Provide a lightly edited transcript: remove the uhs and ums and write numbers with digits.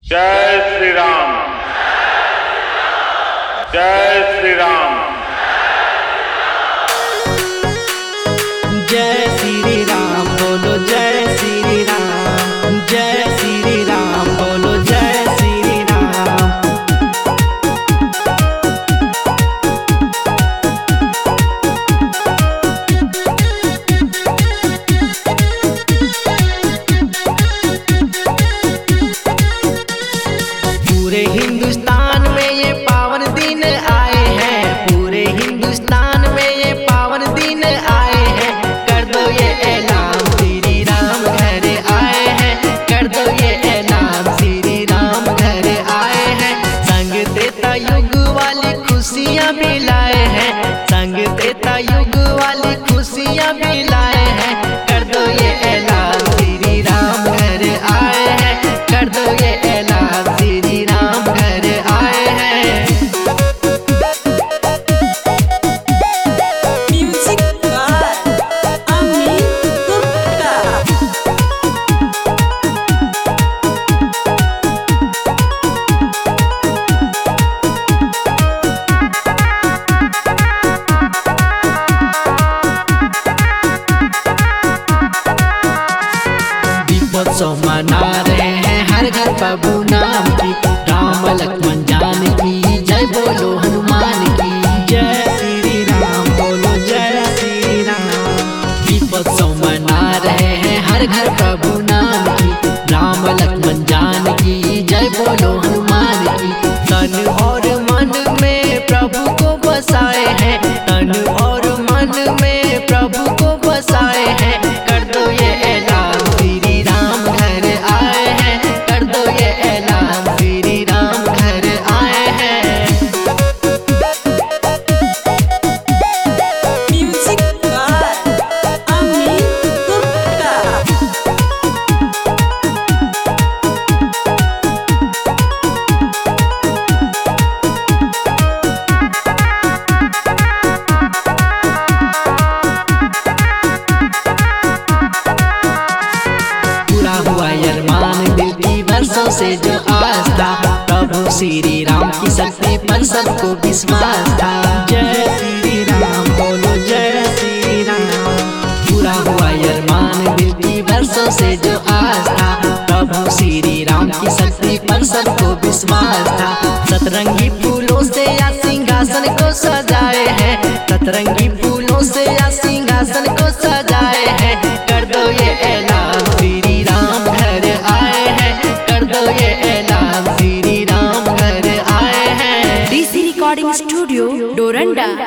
जय श्री राम। जय श्री राम। जय श्री राम बोलो जय श्री राम। जय श्री राम बोलो जय श्री राम। पूरे हिंदुस्तान में ये पावन दिन आए हैं। पूरे हिंदुस्तान में ये पावन दिन आए हैं। कर दो ये ऐलान श्री राम घर आए हैं। कर दो ये ऐलान श्री राम घर आए हैं। संग त्रेता युग वाली खुशियाँ भी लाए हैं। संग त्रेता युग वाली खुशियाँ भी लाए हैं। कर दो ये ऐलान श्री राम घर आए हैं। कर दो ये ऐलान श्री राम घर आए हैं। Music by Amit Gupta. दीपोत्सव मना रहे हैं हर घर प्रभु नाम की। राम लक्ष्मण जान की जय बोलो हनुमान की। जय श्री राम बोलो जय श्री राम। दीपोत्सव मना रहे हैं हर घर प्रभु नाम की। राम लक्ष्मण जान की जय बोलो हनुमान की। तन और मन में प्रभु को बसाए हैं। तन और मन में प्रभु को बसाए हैं। कर दो ये ऐलान श्री राम घर आए हैं। कर दो ये ऐलान श्री राम घर आए हैं। Music by Amit Gupta. पूरा हुआ अरमान दिल की वर्षों से जो आस्था। प्रभु श्री राम की शक्ति पर सबको विश्वास था। जय श्री राम बोलो जय श्री राम। पूरा हुआ अरमान दिल की वर्षों से जो आस्था। प्रभु श्री राम की शक्ति पर सबको विश्वास था। सतरंगी फूलों से या सिंहासन को सजाए हैं। सतरंगी फूलों से या सिंहासन को सजाए हैं। कर दो ये ऐलान श्री राम घर आए हैं। कर दो ये ऐलान श्री राम घर आए हैं। DC Recording Studio, Doranda.